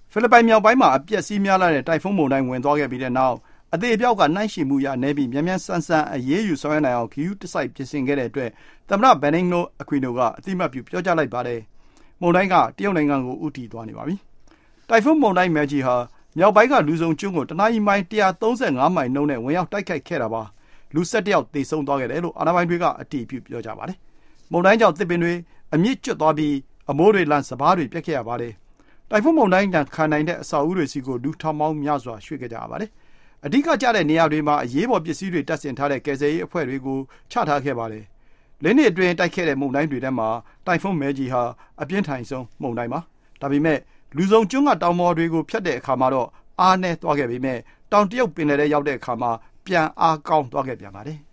ဖိလစ်ပိုင်မြောက်ပိုင်းမှာအပျက်စီးများလာတဲ့တိုင်ဖွန်းမုန်တိုင်းဝင်သွားခဲ့ပြီးတဲ့နောက်အသေအပျောက်ကနှိုင်းယှဉ်မှုရနည်းပြီးမြန်မြန်ဆန်ဆန်အရေးယူဆောင်ရွက်နိုင်အောင်ဂရုတစိုက်ပြင်ဆင်ခဲ့တဲ့အတွက်သမ္မတ Benigno Aquino ကအသိအမှတ်ပြုပြောကြားလိုက်ပါတယ်။မုန်တိုင်းကတရုတ်နိုင်ငံကိုဦးတည်သွားနေပါပြီ။တိုင်ဖွန်းမုန်တိုင်းမယ်ဂျီဟာမြောက်ပိုင်းကလူဆုံကျွန်းကိုတနာရီမိုင်135မိုင်နှုန်းနဲ့ဝင်ရောက်တိုက်ခိုက်ခဲ့တာပါ။လူ17ယောက်သေဆုံးသွားခဲ့တယ်လို့အာဏာပိုင်တွေကအတည်ပြုပြောကြပါတယ်။မုန်တိုင်းကြောင့်သစ်ပင်တွေအမြင့်ကျွတ်သွားပြီးအမိုးတွေလန့်စပါးတွေပြက်ခဲ့ရပါတယ်။တိုင်ဖွန်းမုန်တိုင်းခံနိုင်တဲ့အဆောက်အဦတွေစီကိုလူထောင်ပေါင်းများစွာရွှေ့ခဲ့ကြရပါတယ်။အဓိကကျတဲ့နေရာတွေမှာအရေးပေါ်ပစ္စည်းတွေတပ်ဆင်ထားတဲ့ကယ်ဆယ်ရေးအဖွဲ့တွေကိုချထားခဲ့ပါတယ်။လေးနှစ်အတွင်းတိုက်ခဲ့တဲ့မုန်တိုင်းတွေထဲမှာတိုင်ဖွန်းမယ်ဂျီဟာအပြင်းထန်ဆုံးမုန်တိုင်းပါ။ဒါပေမဲ့လူဆုံကျွန်းကတောင်ပေါ်တွေကိုဖြတ်တဲ့အခါမှာတော့အားနည်းသွားခဲ့ပေမဲ့တောင်တရုတ်ပင်လယ်ထဲရောက်တဲ့အခါမှာပြန်အားကောင်းသွားခဲ့ပြန်ပါတယ်